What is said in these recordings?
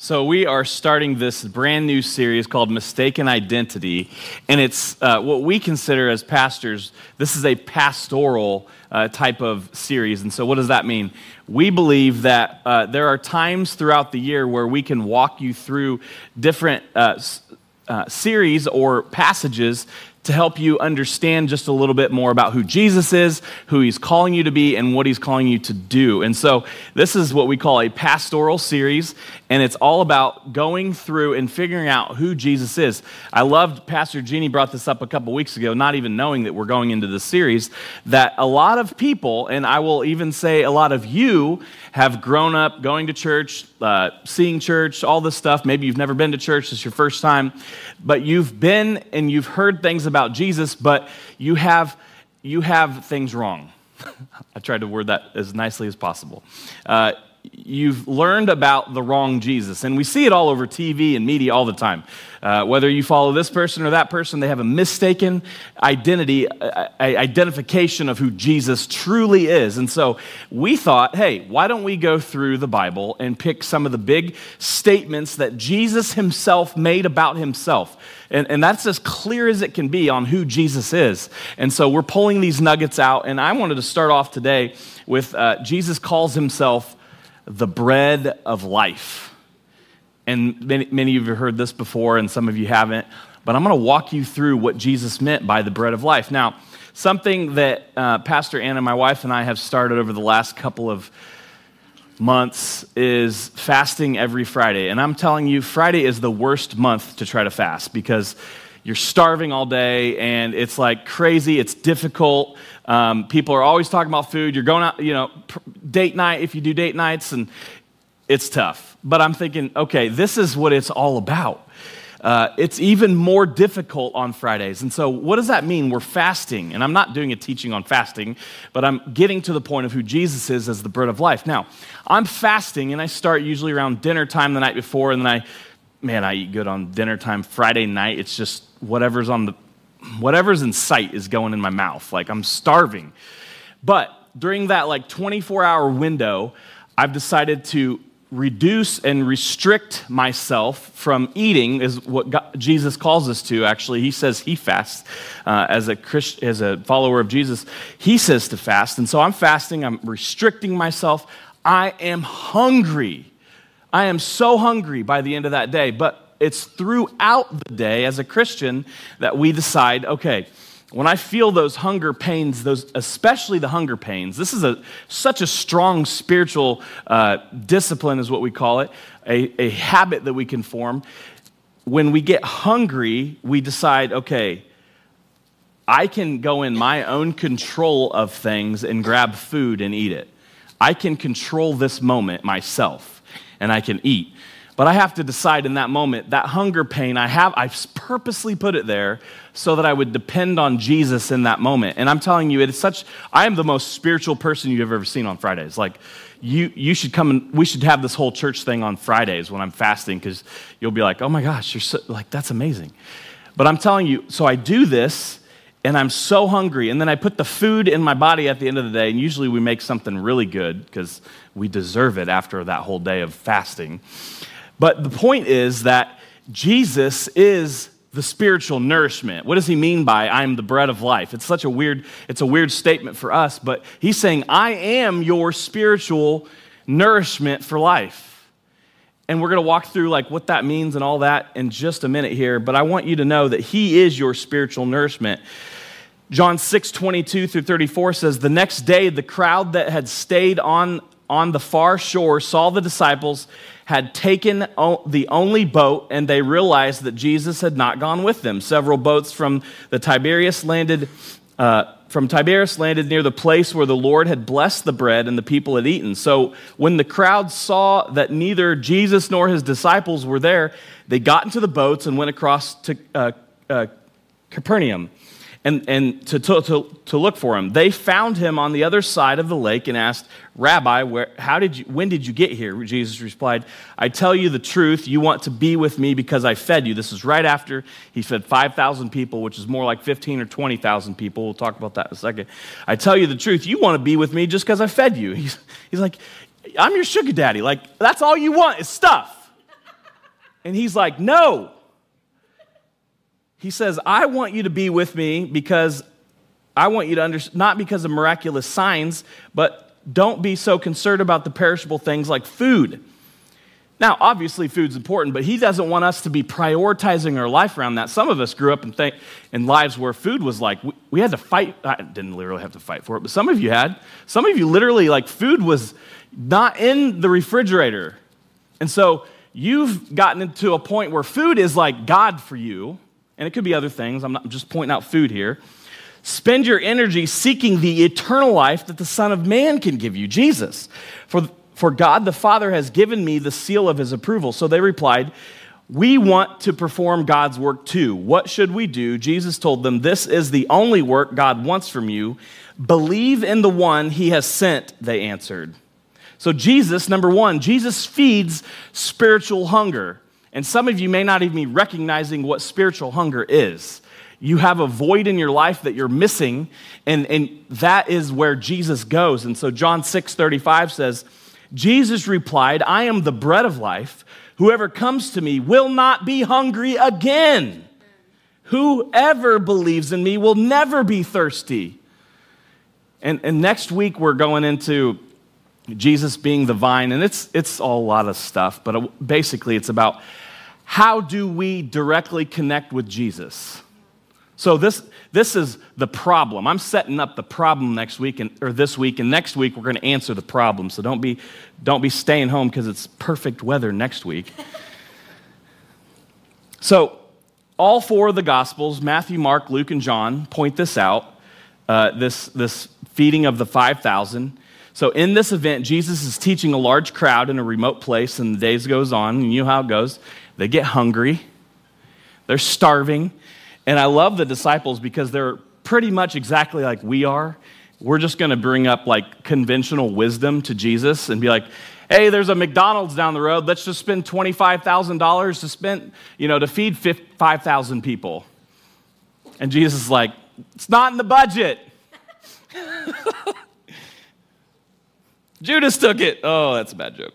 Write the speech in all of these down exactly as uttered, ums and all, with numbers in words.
So we are starting this brand new series called Mistaken Identity, and it's uh, what we consider as pastors, this is a pastoral uh, type of series. And so what does that mean? We believe that uh, there are times throughout the year where we can walk you through different uh, uh, series or passages to help you understand just a little bit more about who Jesus is, who he's calling you to be, and what he's calling you to do. And so this is what we call a pastoral series, and it's all about going through and figuring out who Jesus is. I loved Pastor Jeannie brought this up a couple weeks ago, not even knowing that we're going into this series, that a lot of people, and I will even say a lot of you, have grown up going to church, uh, seeing church, all this stuff. Maybe you've never been to church, it's your first time, but you've been and you've heard things about Jesus, but you have you have things wrong. I tried to word that as nicely as possible. Uh, you've learned about the wrong Jesus, and we see it all over T V and media all the time. Uh, whether you follow this person or that person, they have a mistaken identity, a, a identification of who Jesus truly is. And so we thought, hey, why don't we go through the Bible and pick some of the big statements that Jesus himself made about himself. And, and that's as clear as it can be on who Jesus is. And so we're pulling these nuggets out, and I wanted to start off today with uh, Jesus calls himself the bread of life. And many, many of you have heard this before, and some of you haven't. But I'm going to walk you through what Jesus meant by the bread of life. Now, something that uh, Pastor Anna, my wife, and I have started over the last couple of months is fasting every Friday. And I'm telling you, Friday is the worst month to try to fast because you're starving all day, and it's like crazy. It's difficult. Um, people are always talking about food. You're going out, you know, date night if you do date nights, and it's tough. But I'm thinking, okay, this is what it's all about. Uh, it's even more difficult on Fridays. And so what does that mean? We're fasting. And I'm not doing a teaching on fasting, but I'm getting to the point of who Jesus is as the bread of life. Now, I'm fasting, and I start usually around dinner time the night before, and then I, man, I eat good on dinner time Friday night. It's just whatever's on the, whatever's in sight is going in my mouth. Like, I'm starving. But during that like twenty-four hour window, I've decided to reduce and restrict myself from eating is what God, Jesus calls us to. Actually, he says he fasts uh, as a Christ, as a follower of Jesus. He says to fast, and so I'm fasting. I'm restricting myself. I am hungry. I am so hungry by the end of that day. But it's throughout the day as a Christian that we decide, okay, when I feel those hunger pains, those especially the hunger pains, this is a such a strong spiritual uh, discipline is what we call it, a, a habit that we can form. When we get hungry, we decide, okay, I can go in my own control of things and grab food and eat it. I can control this moment myself, and I can eat. But I have to decide in that moment, that hunger pain, I have, I've purposely put it there so that I would depend on Jesus in that moment. And I'm telling you, it is such, I am the most spiritual person you've ever seen on Fridays. Like, you you should come and, we should have this whole church thing on Fridays when I'm fasting, because you'll be like, oh my gosh, you're so, like, that's amazing. But I'm telling you, so I do this, and I'm so hungry, and then I put the food in my body at the end of the day, and usually we make something really good, because we deserve it after that whole day of fasting. But the point is that Jesus is the spiritual nourishment. What does he mean by I'm the bread of life? It's such a weird, it's a weird statement for us, but he's saying, I am your spiritual nourishment for life. And we're going to walk through like what that means and all that in just a minute here, but I want you to know that he is your spiritual nourishment. John six twenty-two through thirty-four says, the next day the crowd that had stayed on, on the far shore saw the disciples had taken the only boat, and they realized that Jesus had not gone with them. Several boats from the Tiberias landed uh, from Tiberias landed near the place where the Lord had blessed the bread and the people had eaten. So when the crowd saw that neither Jesus nor his disciples were there, they got into the boats and went across to uh, uh, Capernaum. And, and to, to, to look for him. They found him on the other side of the lake and asked, Rabbi, where, how did you, when did you get here? Jesus replied, I tell you the truth, you want to be with me because I fed you. This is right after he fed five thousand people, which is more like fifteen or twenty thousand people. We'll talk about that in a second. I tell you the truth, you want to be with me just because I fed you. He's, he's like, I'm your sugar daddy. Like, that's all you want is stuff. And he's like, no. He says, I want you to be with me because I want you to understand, not because of miraculous signs, but don't be so concerned about the perishable things like food. Now, obviously, food's important, but he doesn't want us to be prioritizing our life around that. Some of us grew up in, th- in lives where food was like, we, we had to fight. I didn't literally have to fight for it, but some of you had. Some of you literally, like, food was not in the refrigerator. And so you've gotten into a point where food is like God for you, and it could be other things. I'm not I'm just pointing out food here. Spend your energy seeking the eternal life that the Son of Man can give you, Jesus. For For God the Father has given me the seal of his approval. So they replied, we want to perform God's work too. What should we do? Jesus told them, this is the only work God wants from you. Believe in the one he has sent, they answered. So Jesus, number one, Jesus feeds spiritual hunger. And some of you may not even be recognizing what spiritual hunger is. You have a void in your life that you're missing, and, and that is where Jesus goes. And so John six thirty-five says, Jesus replied, I am the bread of life. Whoever comes to me will not be hungry again. Whoever believes in me will never be thirsty. And, and next week we're going into Jesus being the vine, and it's, it's all a lot of stuff, but basically it's about how do we directly connect with Jesus? So this this is the problem. I'm setting up the problem next week and or this week, and next week we're going to answer the problem. So don't be don't be staying home because it's perfect weather next week. So all four of the Gospels, Matthew, Mark, Luke, and John, point this out. Uh, this this feeding of the five thousand. So in this event, Jesus is teaching a large crowd in a remote place, and the days goes on, and you know how it goes. They get hungry. They're starving. And I love the disciples because they're pretty much exactly like we are. We're just going to bring up like conventional wisdom to Jesus and be like, hey, there's a McDonald's down the road. Let's just spend twenty-five thousand dollars to spend, you know, to feed five thousand people. And Jesus is like, it's not in the budget. Judas took it. Oh, that's a bad joke.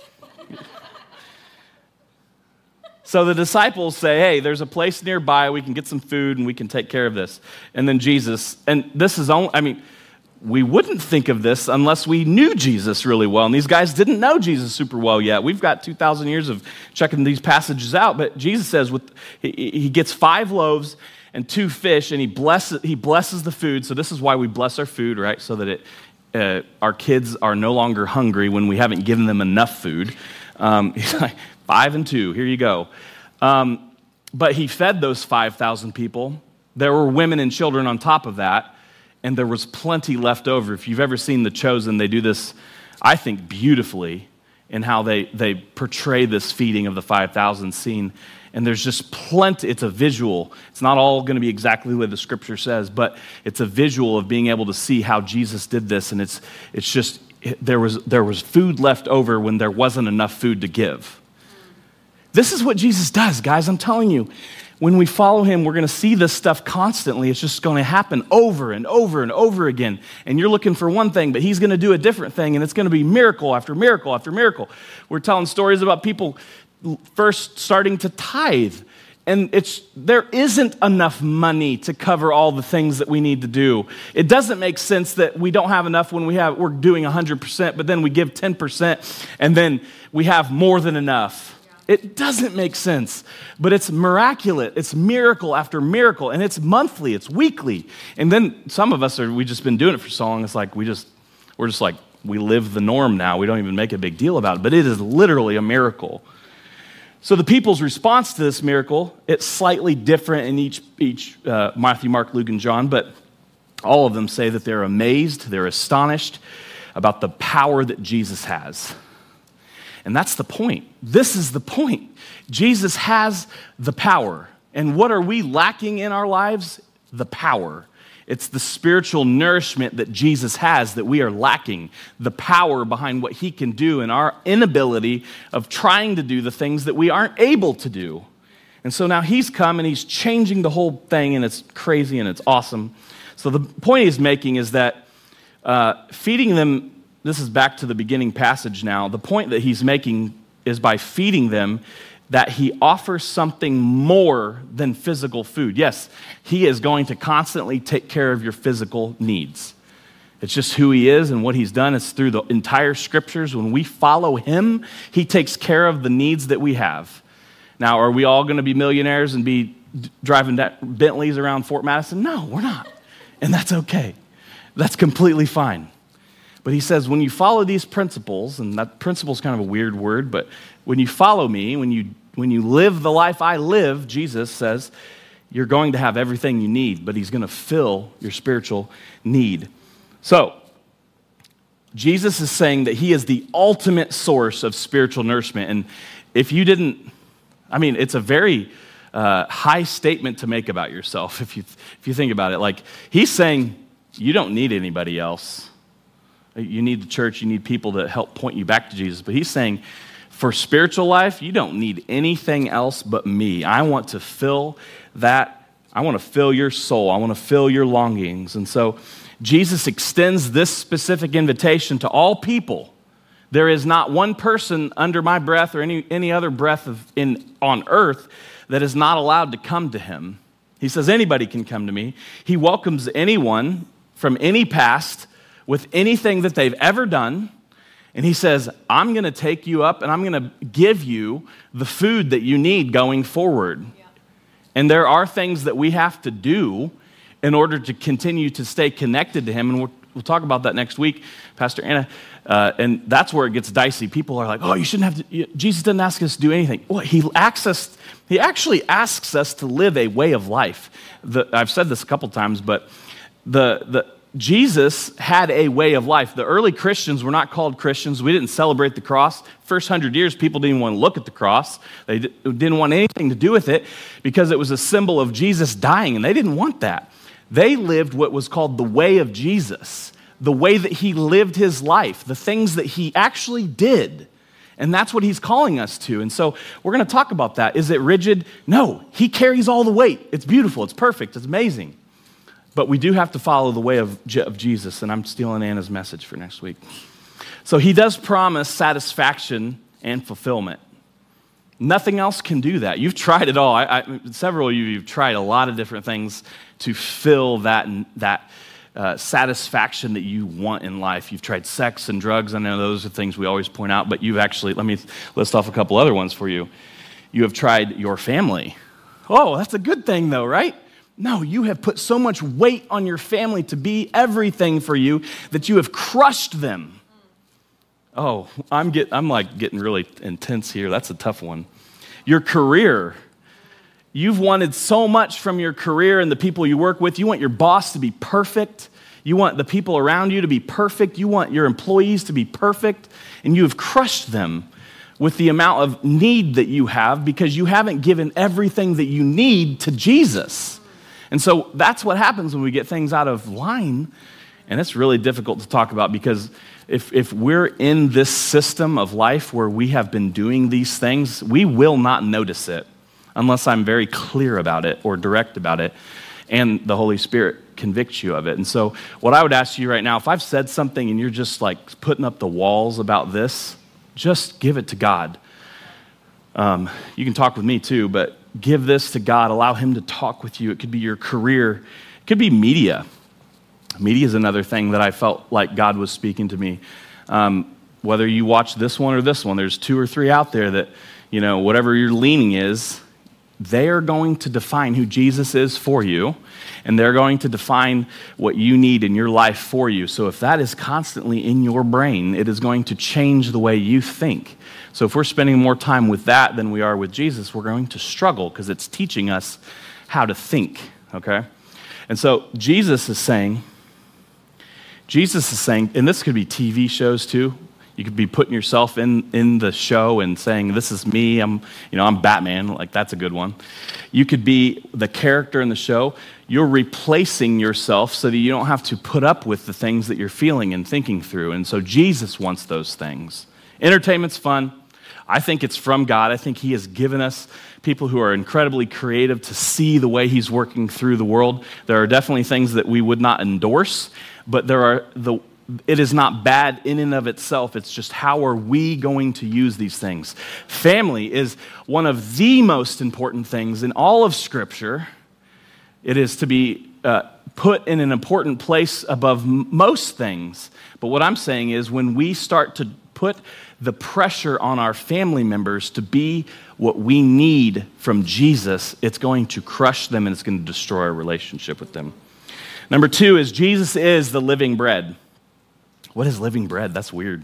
So the disciples say, hey, there's a place nearby, we can get some food and we can take care of this. And then Jesus, and this is only, I mean, we wouldn't think of this unless we knew Jesus really well. And these guys didn't know Jesus super well yet. We've got two thousand years of checking these passages out. But Jesus says with he, he gets five loaves and two fish, and he blesses, he blesses the food. So this is why we bless our food, right? So that it, uh, our kids are no longer hungry when we haven't given them enough food. Um, he's like, five and two, here you go. Um, but he fed those five thousand people. There were women and children on top of that, and there was plenty left over. If you've ever seen The Chosen, they do this, I think, beautifully in how they, they portray this feeding of the five thousand scene. And there's just plenty, it's a visual. It's not all going to be exactly what the scripture says, but it's a visual of being able to see how Jesus did this, and it's it's just, there was there was food left over when there wasn't enough food to give. This is what Jesus does, guys. I'm telling you, when we follow him, we're going to see this stuff constantly. It's just going to happen over and over and over again. And you're looking for one thing, but he's going to do a different thing, and it's going to be miracle after miracle after miracle. We're telling stories about people first starting to tithe, and it's there isn't enough money to cover all the things that we need to do. It doesn't make sense that we don't have enough when we have we're doing one hundred percent, but then we give ten percent, and then we have more than enough. It doesn't make sense, but it's miraculous. It's miracle after miracle, and it's monthly, it's weekly. And then some of us are, we've just been doing it for so long, it's like we just, we're just like, we live the norm now. We don't even make a big deal about it, but it is literally a miracle. So the people's response to this miracle, it's slightly different in each, each uh, Matthew, Mark, Luke, and John, but all of them say that they're amazed, they're astonished about the power that Jesus has. And that's the point. This is the point. Jesus has the power. And what are we lacking in our lives? The power. It's the spiritual nourishment that Jesus has that we are lacking. The power behind what he can do and our inability of trying to do the things that we aren't able to do. And so now he's come and he's changing the whole thing, and it's crazy and it's awesome. So the point he's making is that uh, feeding them, this is back to the beginning passage now. The point that he's making is by feeding them, that he offers something more than physical food. Yes, he is going to constantly take care of your physical needs. It's just who he is and what he's done. It's through the entire scriptures. When we follow him, he takes care of the needs that we have. Now, are we all going to be millionaires and be driving that Bentleys around Fort Madison? No, we're not. And that's okay. That's completely fine. But he says, when you follow these principles, and that principle is kind of a weird word, but when you follow me, when you when you live the life I live, Jesus says, you're going to have everything you need, but he's going to fill your spiritual need. So, Jesus is saying that he is the ultimate source of spiritual nourishment. And if you didn't, I mean, it's a very uh, high statement to make about yourself if you if you think about it. Like, he's saying you don't need anybody else. You need the church, you need people to help point you back to Jesus. But he's saying, for spiritual life, you don't need anything else but me. I want to fill that. I want to fill your soul. I want to fill your longings. And so Jesus extends this specific invitation to all people. There is not one person under my breath or any, any other breath of, in, on earth that is not allowed to come to him. He says anybody can come to me. He welcomes anyone from any past with anything that they've ever done. And he says, I'm going to take you up and I'm going to give you the food that you need going forward. Yeah. And there are things that we have to do in order to continue to stay connected to him. And we'll, we'll talk about that next week, Pastor Anna. Uh, and that's where it gets dicey. People are like, oh, you shouldn't have to, Jesus didn't ask us to do anything. Well, he, asks us, he actually asks us to live a way of life. The, I've said this a couple times, but the the Jesus had a way of life. The early Christians were not called Christians. We didn't celebrate the cross. First hundred years, people didn't want to look at the cross. They didn't want anything to do with it because it was a symbol of Jesus dying, and they didn't want that. They lived what was called the way of Jesus, the way that he lived his life, the things that he actually did. And that's what he's calling us to. And so we're going to talk about that. Is it rigid? No. He carries all the weight. It's beautiful. It's perfect. It's amazing. But we do have to follow the way of, of Jesus, and I'm stealing Anna's message for next week. So he does promise satisfaction and fulfillment. Nothing else can do that. You've tried it all. I, I, several of you, you've tried a lot of different things to fill that, that uh, satisfaction that you want in life. You've tried sex and drugs. I know those are things we always point out, but you've actually, let me list off a couple other ones for you. You have tried your family. Oh, that's a good thing though, right? No, you have put so much weight on your family to be everything for you that you have crushed them. Oh, I'm get, I'm like getting really intense here. That's a tough one. Your career. You've wanted so much from your career and the people you work with. You want your boss to be perfect. You want the people around you to be perfect. You want your employees to be perfect. And you have crushed them with the amount of need that you have because you haven't given everything that you need to Jesus. And so that's what happens when we get things out of line, and it's really difficult to talk about because if, if we're in this system of life where we have been doing these things, we will not notice it unless I'm very clear about it or direct about it, and the Holy Spirit convicts you of it. And so what I would ask you right now, if I've said something and you're just like putting up the walls about this, just give it to God. Um, you can talk with me too, but give this to God. Allow him to talk with you. It could be your career. It could be media. Media is another thing that I felt like God was speaking to me. Um, whether you watch this one or this one, there's two or three out there that, you know, whatever your leaning is, they are going to define who Jesus is for you, and they're going to define what you need in your life for you. So if that is constantly in your brain, it is going to change the way you think. So if we're spending more time with that than we are with Jesus, we're going to struggle because it's teaching us how to think, okay? And so Jesus is saying, Jesus is saying, and this could be T V shows too. You could be putting yourself in, in the show and saying, this is me, I'm, you know, I'm Batman, like that's a good one. You could be the character in the show. You're replacing yourself so that you don't have to put up with the things that you're feeling and thinking through. And so Jesus wants those things. Entertainment's fun. I think it's from God. I think he has given us people who are incredibly creative to see the way he's working through the world. There are definitely things that we would not endorse, but there are the it is not bad in and of itself. It's just how are we going to use these things? Family is one of the most important things in all of Scripture. It is to be uh, put in an important place above m- most things. But what I'm saying is when we start to put the pressure on our family members to be what we need from Jesus, it's going to crush them and it's going to destroy our relationship with them. Number two is Jesus is the living bread. What is living bread? That's weird.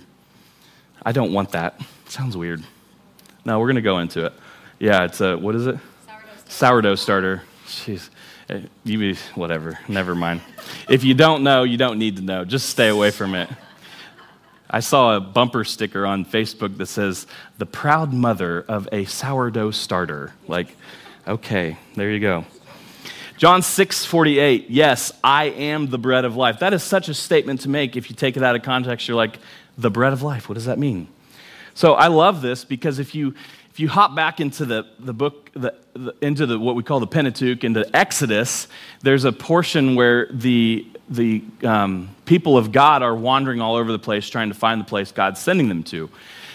I don't want that. It sounds weird. No, we're going to go into it. Yeah, it's a, what is it? Sourdough starter. Sourdough starter. Jeez. You be, whatever. Never mind. If you don't know, you don't need to know. Just stay away from it. I saw a bumper sticker on Facebook that says, the proud mother of a sourdough starter. Like, okay, there you go. John six forty-eight, yes, I am the bread of life. That is such a statement to make. If you take it out of context, you're like, the bread of life, what does that mean? So I love this because if you if you hop back into the, the book, the, the, into the what we call the Pentateuch, into Exodus, there's a portion where the, the um, people of God are wandering all over the place trying to find the place God's sending them to.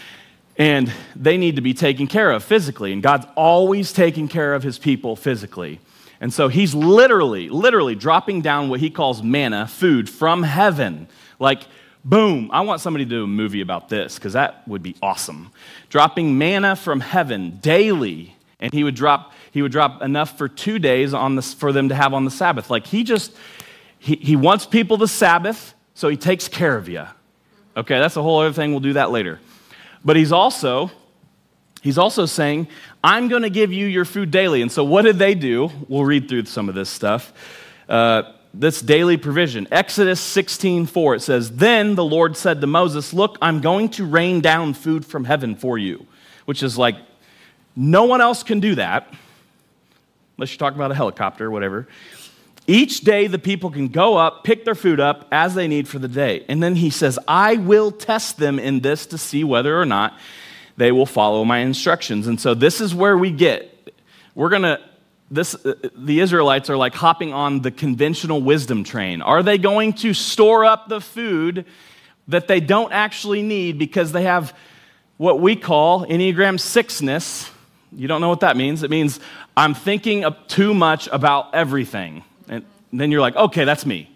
And they need to be taken care of physically, and God's always taking care of his people physically. And so he's literally, literally dropping down what he calls manna, food from heaven. Like, boom, I want somebody to do a movie about this because that would be awesome. Dropping manna from heaven daily, and he would drop he would drop enough for two days on the, for them to have on the Sabbath. Like he just, he, he wants people to Sabbath, so he takes care of you. Okay, that's a whole other thing. We'll do that later. But he's also... He's also saying, I'm going to give you your food daily. And so what did they do? We'll read through some of this stuff. Uh, this daily provision. Exodus sixteen four, it says, then the Lord said to Moses, look, I'm going to rain down food from heaven for you. Which is like, no one else can do that. Unless you're talking about a helicopter or whatever. Each day the people can go up, pick their food up as they need for the day. And then he says, I will test them in this to see whether or not they will follow my instructions. And so this is where we get, we're going to, this, uh, the Israelites are like hopping on the conventional wisdom train. Are they going to store up the food that they don't actually need because they have what we call Enneagram six-ness? You don't know what that means. It means I'm thinking of too much about everything. And then you're like, okay, that's me.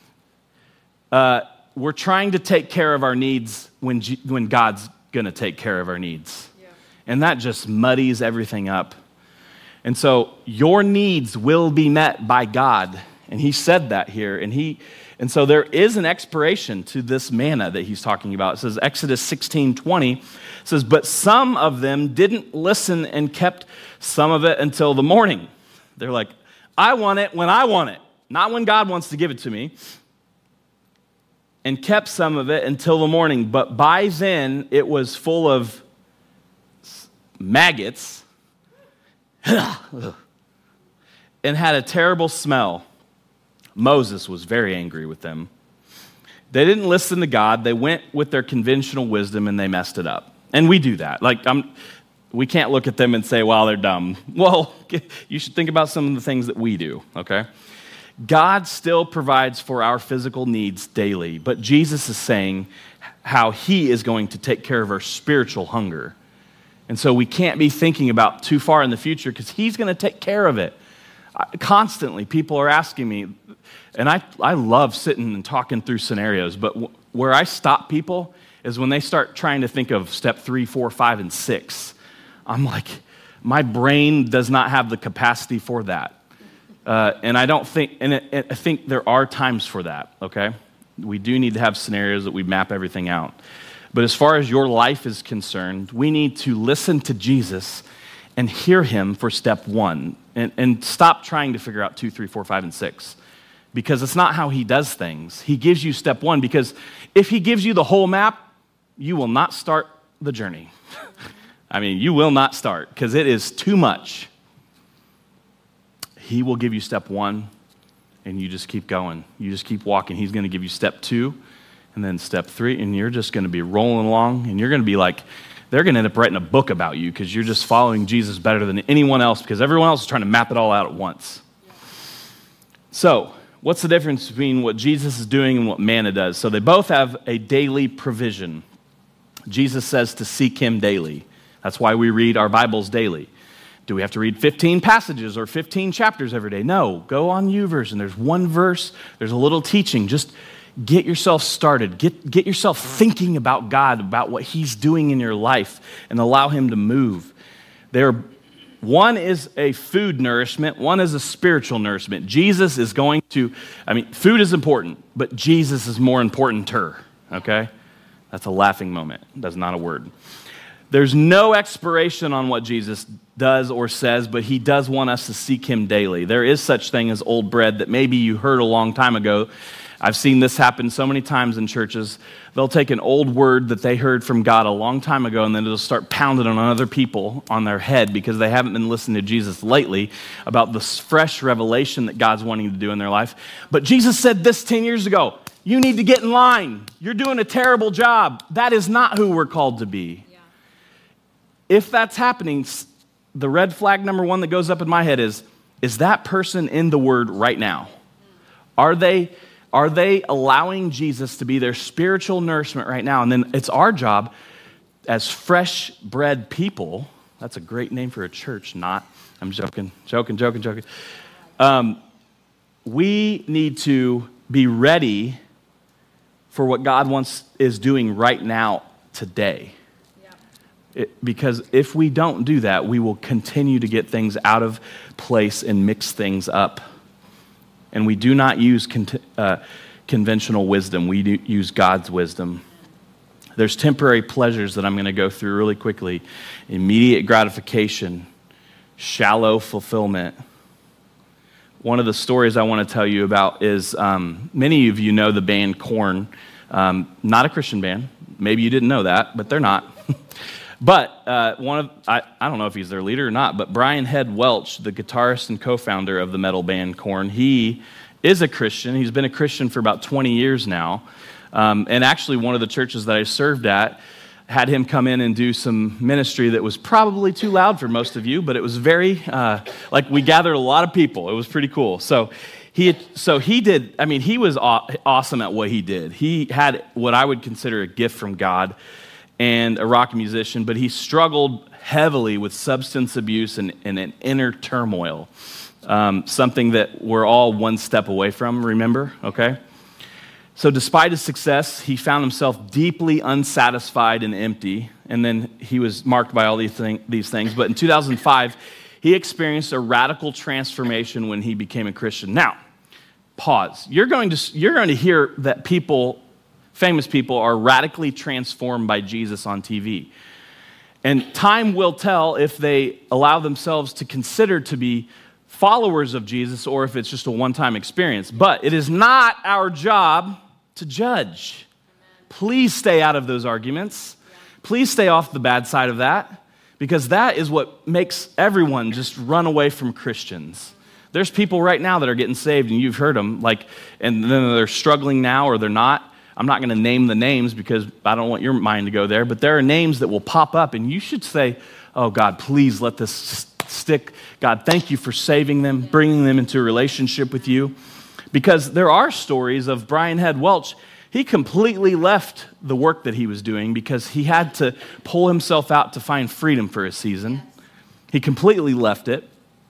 Uh, we're trying to take care of our needs when, G- when God's going to take care of our needs. Yeah. And that just muddies everything up. And so your needs will be met by God. And he said that here. And he and so there is an expiration to this manna that he's talking about. It says Exodus sixteen twenty says, but some of them didn't listen and kept some of it until the morning. They're like, I want it when I want it, not when God wants to give it to me. And kept some of it until the morning. But by then, it was full of maggots and had a terrible smell. Moses was very angry with them. They didn't listen to God. They went with their conventional wisdom and they messed it up. And we do that. Like, I'm, we can't look at them and say, well, they're dumb. Well, you should think about some of the things that we do, okay? God still provides for our physical needs daily, but Jesus is saying how he is going to take care of our spiritual hunger. And so we can't be thinking about too far in the future because he's going to take care of it. Constantly, people are asking me, and I, I love sitting and talking through scenarios, but w- where I stop people is when they start trying to think of step three, four, five, and six. I'm like, my brain does not have the capacity for that. Uh, and I don't think, and it, it, I think there are times for that, okay? We do need to have scenarios that we map everything out. But as far as your life is concerned, we need to listen to Jesus and hear him for step one. And, and stop trying to figure out two, three, four, five, and six. Because it's not how he does things. He gives you step one, because if he gives you the whole map, you will not start the journey. I mean, you will not start, because it is too much. He will give you step one, and you just keep going. You just keep walking. He's going to give you step two, and then step three, and you're just going to be rolling along, and you're going to be like, they're going to end up writing a book about you because you're just following Jesus better than anyone else, because everyone else is trying to map it all out at once. So what's the difference between what Jesus is doing and what manna does? So they both have a daily provision. Jesus says to seek him daily. That's why we read our Bibles daily. Do we have to read fifteen passages or fifteen chapters every day? No, go on YouVersion. There's one verse, there's a little teaching. Just get yourself started. Get, get yourself thinking about God, about what he's doing in your life, and allow him to move. There, one is a food nourishment, one is a spiritual nourishment. Jesus is going to, I mean, food is important, but Jesus is more important to her, okay? That's a laughing moment. That's not a word. There's no expiration on what Jesus does or says, but he does want us to seek him daily. There is such thing as old bread that maybe you heard a long time ago. I've seen this happen so many times in churches. They'll take an old word that they heard from God a long time ago, and then it'll start pounding on other people on their head because they haven't been listening to Jesus lately about this fresh revelation that God's wanting to do in their life. But Jesus said this ten years ago. You need to get in line. You're doing a terrible job. That is not who we're called to be. Yeah. If that's happening, the red flag number one that goes up in my head is, is that person in the Word right now? Are they, are they allowing Jesus to be their spiritual nourishment right now? And then it's our job as fresh bread people. That's a great name for a church, not. I'm joking, joking, joking, joking. Um, we need to be ready for what God wants is doing right now, today. Yeah. It, because if we don't do that, we will continue to get things out of place and mix things up. And we do not use con- uh, conventional wisdom. We do use God's wisdom. There's temporary pleasures that I'm going to go through really quickly. Immediate gratification, shallow fulfillment. One of the stories I want to tell you about is, um, many of you know the band Korn. Um, not a Christian band. Maybe you didn't know that, but they're not. But uh, one of, I, I don't know if he's their leader or not, but Brian Head Welch, the guitarist and co-founder of the metal band Korn, he is a Christian. He's been a Christian for about twenty years now. Um, and actually one of the churches that I served at had him come in and do some ministry that was probably too loud for most of you, but it was very, uh, like we gathered a lot of people. It was pretty cool. So he, so he did, I mean, he was aw- awesome at what he did. He had what I would consider a gift from God and a rock musician, but he struggled heavily with substance abuse and, and an inner turmoil, um, something that we're all one step away from, remember, okay? So despite his success, he found himself deeply unsatisfied and empty, and then he was marked by all these, thing, these things. But in two thousand five, he experienced a radical transformation when he became a Christian. Now, pause. You're going to, you're going to hear that people, famous people, are radically transformed by Jesus on T V. And time will tell if they allow themselves to consider to be followers of Jesus or if it's just a one-time experience. But it is not our job to judge. Please stay out of those arguments. Please stay off the bad side of that, because that is what makes everyone just run away from Christians. There's people right now that are getting saved, and you've heard them, like, and then they're struggling now or they're not. I'm not going to name the names because I don't want your mind to go there, but there are names that will pop up, and you should say, oh, God, please let this stick. God, thank you for saving them, bringing them into a relationship with you. Because there are stories of Brian Head Welch. He completely left the work that he was doing because he had to pull himself out to find freedom for a season. He completely left it.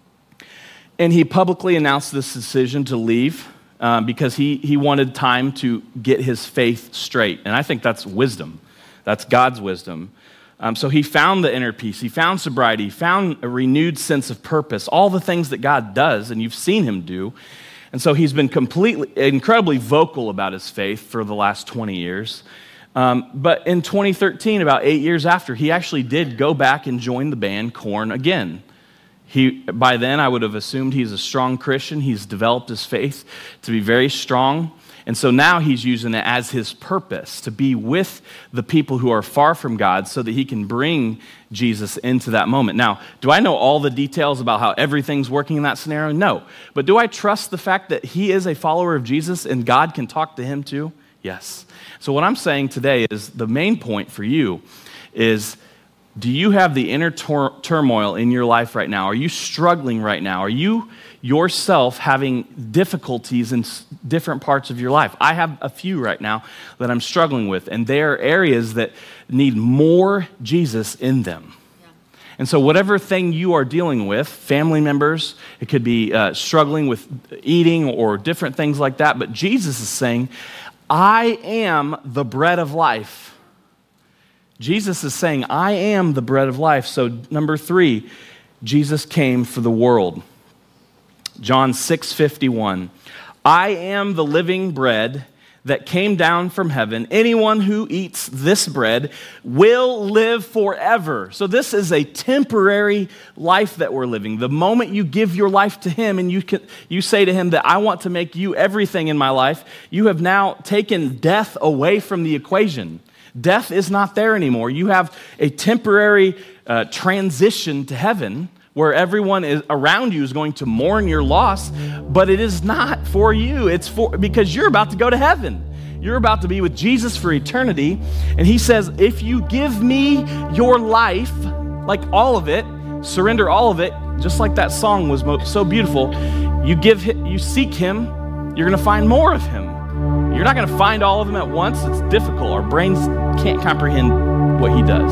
And he publicly announced this decision to leave um, because he, he wanted time to get his faith straight. And I think that's wisdom. That's God's wisdom. Um, so he found the inner peace. He found sobriety. He found a renewed sense of purpose, all the things that God does and you've seen him do. And so he's been completely, incredibly vocal about his faith for the last twenty years. Um, but in twenty thirteen, about eight years after, he actually did go back and join the band Korn again. He, by then, I would have assumed he's a strong Christian. He's developed his faith to be very strong. And so now he's using it as his purpose, to be with the people who are far from God so that he can bring Jesus into that moment. Now, do I know all the details about how everything's working in that scenario? No. But do I trust the fact that he is a follower of Jesus and God can talk to him too? Yes. So what I'm saying today is the main point for you is Do you have the inner tur- turmoil in your life right now? Are you struggling right now? Are you yourself having difficulties in s- different parts of your life? I have a few right now that I'm struggling with, and they are areas that need more Jesus in them. Yeah. And so whatever thing you are dealing with, family members, it could be uh, struggling with eating or different things like that, but Jesus is saying, I am the bread of life. Jesus is saying, I am the bread of life. So number three, Jesus came for the world. John six fifty-one, I am the living bread that came down from heaven. Anyone who eats this bread will live forever. So this is a temporary life that we're living. The moment you give your life to him and you can, you say to him that I want to make you everything in my life, you have now taken death away from the equation. Death is not there anymore. You have a temporary uh, transition to heaven where everyone is around you is going to mourn your loss, but it is not for you. It's for because you're about to go to heaven. You're about to be with Jesus for eternity. And he says, if you give me your life, like all of it, surrender all of it, just like that song was so beautiful, you give, you seek him, you're going to find more of him. You're not going to find all of them at once. It's difficult. Our brains can't comprehend what he does.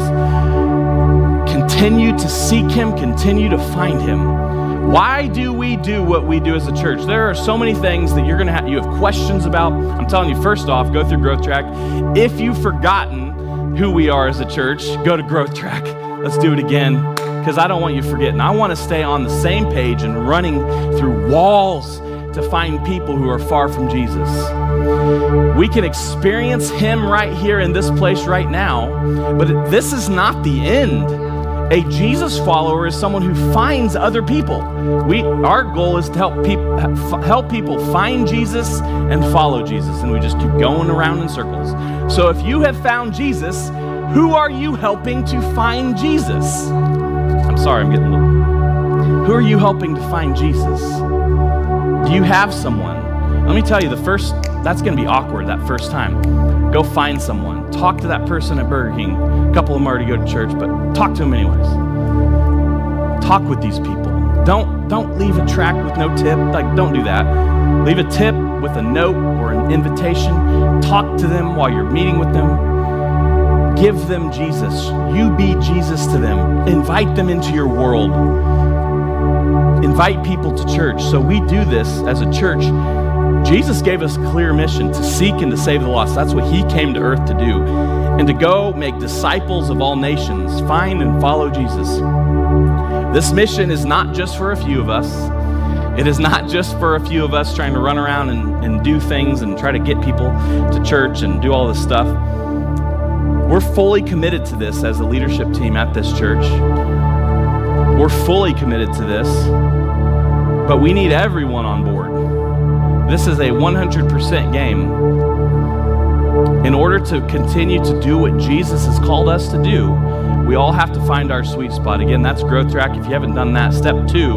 Continue to seek him. Continue to find him. Why do we do what we do as a church? There are so many things that you're going to have, you have questions about. I'm telling you, first off, go through Growth Track. If you've forgotten who we are as a church, go to Growth Track. Let's do it again, because I don't want you forgetting. I want to stay on the same page and running through walls to find people who are far from Jesus. We can experience him right here in this place right now, but this is not the end. A Jesus follower is someone who finds other people. We, our goal is to help people help people find Jesus and follow Jesus, and we just keep going around in circles. So if you have found Jesus, who are you helping to find Jesus? I'm sorry, I'm getting a little... Who are you helping to find Jesus? Do you have someone? Let me tell you, the first, that's going to be awkward that first time. Go find someone. Talk to that person at Burger King. A couple of them already go to church, but talk to them anyways. Talk with these people. Don't, don't leave a tract with no tip. Like, don't do that. Leave a tip with a note or an invitation. Talk to them while you're meeting with them. Give them Jesus. You be Jesus to them. Invite them into your world. Invite people to church. So we do this as a church. Jesus gave us a clear mission to seek and to save the lost. That's what he came to earth to do. And to go make disciples of all nations, find and follow Jesus. This mission is not just for a few of us. It is not just for a few of us trying to run around and, and do things and try to get people to church and do all this stuff. We're fully committed to this as a leadership team at this church. We're fully committed to this, but we need everyone on board. This is a one hundred percent game. In order to continue to do what Jesus has called us to do, we all have to find our sweet spot. Again, that's Growth Track. If you haven't done that, step two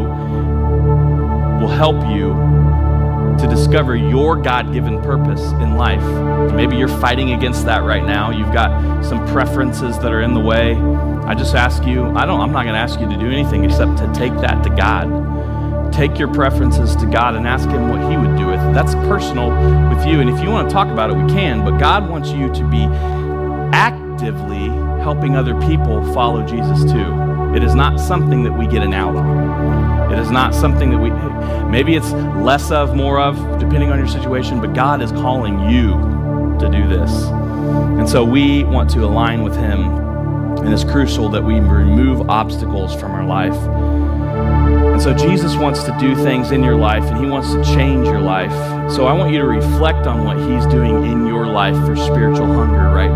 will help you to discover your God-given purpose in life. Maybe you're fighting against that right now. You've got some preferences that are in the way. I just ask you, I don't, I'm not going to ask you to do anything except to take that to God. Take your preferences to God and ask him what he would do with it. That's personal with you. And if you want to talk about it, we can. But God wants you to be actively helping other people follow Jesus too. It is not something that we get an out on. It is not something that we, maybe it's less of, more of, depending on your situation, but God is calling you to do this. And so we want to align with him, and it's crucial that we remove obstacles from our life. And so Jesus wants to do things in your life, and he wants to change your life. So I want you to reflect on what he's doing in your life for spiritual hunger right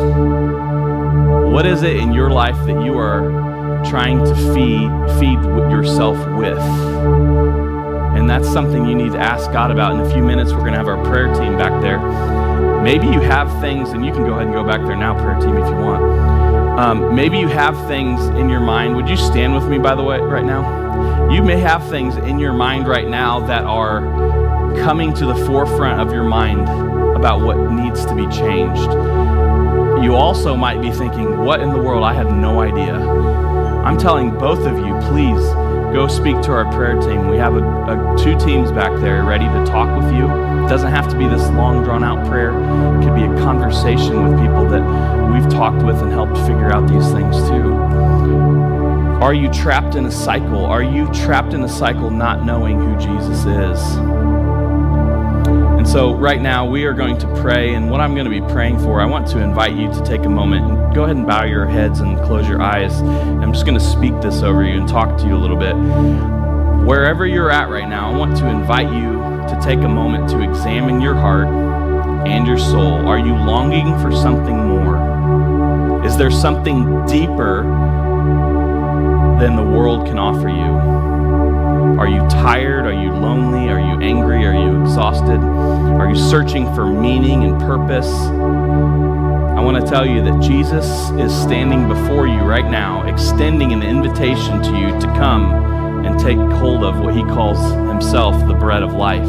now. What is it in your life that you are trying to feed feed yourself with? And that's something you need to ask God about. In a few minutes, we're going to have our prayer team back there. Maybe you have things, and you can go ahead and go back there now, prayer team, if you want. Um, maybe you have things in your mind. Would you stand with me, by the way, right now? You may have things in your mind right now that are coming to the forefront of your mind about what needs to be changed. You also might be thinking, what in the world? I have no idea. I'm telling both of you, please go speak to our prayer team. We have a, a, two teams back there ready to talk with you. It doesn't have to be this long, drawn-out prayer. It could be a conversation with people that we've talked with and helped figure out these things too. Are you trapped in a cycle? Are you trapped in a cycle not knowing who Jesus is? And so right now we are going to pray, and what I'm going to be praying for, I want to invite you to take a moment and go ahead and bow your heads and close your eyes. I'm just going to speak this over you and talk to you a little bit. Wherever you're at right now, I want to invite you to take a moment to examine your heart and your soul. Are you longing for something more? Is there something deeper than the world can offer you? Are you tired? Are you lonely? Are you angry? Are you exhausted? Are you searching for meaning and purpose? I want to tell you that Jesus is standing before you right now, extending an invitation to you to come and take hold of what he calls himself the bread of life.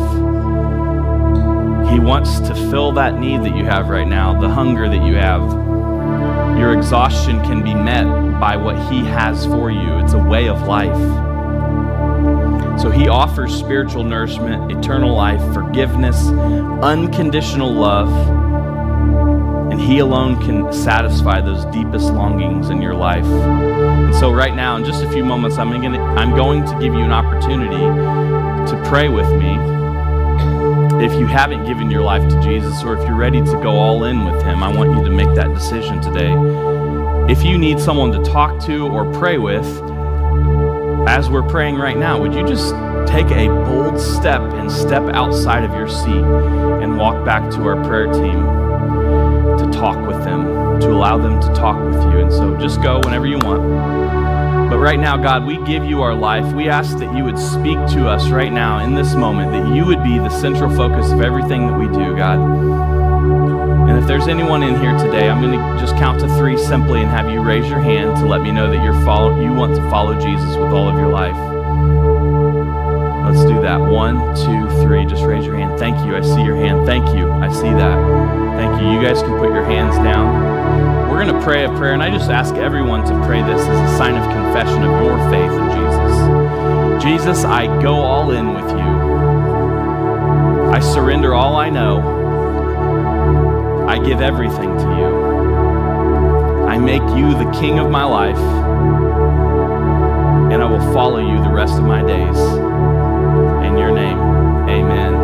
He wants to fill that need that you have right now, the hunger that you have. Your exhaustion can be met by what he has for you. It's a way of life. So he offers spiritual nourishment, eternal life, forgiveness, unconditional love, and he alone can satisfy those deepest longings in your life. And so right now, in just a few moments, I'm going to, I'm going to give you an opportunity to pray with me. If you haven't given your life to Jesus, or if you're ready to go all in with him, I want you to make that decision today. If you need someone to talk to or pray with, as we're praying right now, would you just take a bold step and step outside of your seat and walk back to our prayer team to talk with them, to allow them to talk with you. And so just go whenever you want. But right now, God, we give you our life. We ask that you would speak to us right now in this moment, that you would be the central focus of everything that we do, God. And if there's anyone in here today, I'm going to just count to three simply and have you raise your hand to let me know that you're follow, you want to follow Jesus with all of your life. Let's do that. One, two, three. Just raise your hand. Thank you. I see your hand. Thank you. I see that. Thank you. You guys can put your hands down. We're going to pray a prayer, and I just ask everyone to pray this as a sign of confession of your faith in Jesus. Jesus, I go all in with you. I surrender all I know. I give everything to you. I make you the king of my life, and I will follow you the rest of my days. In your name.